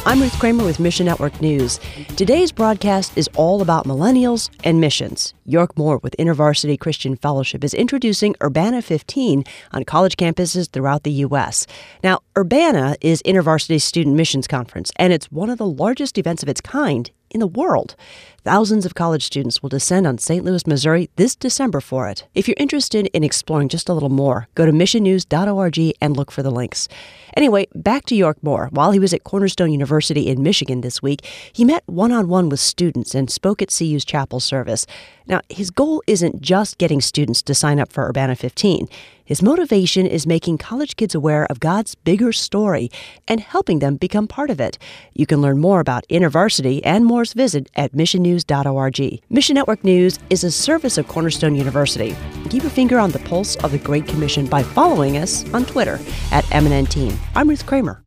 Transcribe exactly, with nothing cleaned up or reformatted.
I'm Ruth Kramer with Mission Network News. Today's broadcast is all about millennials and missions. York Moore with InterVarsity Christian Fellowship is introducing Urbana fifteen on college campuses throughout the U S. Now, Urbana is InterVarsity's student missions conference, and it's one of the largest events of its kind in the world. Thousands of college students will descend on Saint Louis, Missouri this December for it. If you're interested in exploring just a little more, go to mission news dot org and look for the links. Anyway, back to York Moore. While he was at Cornerstone University in Michigan this week, he met one-on-one with students and spoke at C U's chapel service. Now, his goal isn't just getting students to sign up for Urbana fifteen. His motivation is making college kids aware of God's bigger story and helping them become part of it. You can learn more about InterVarsity and Moore's visit at mission news dot org. Mission Network News is a service of Cornerstone University. Keep your finger on the pulse of the Great Commission by following us on Twitter at M N N Team. I'm Ruth Kramer.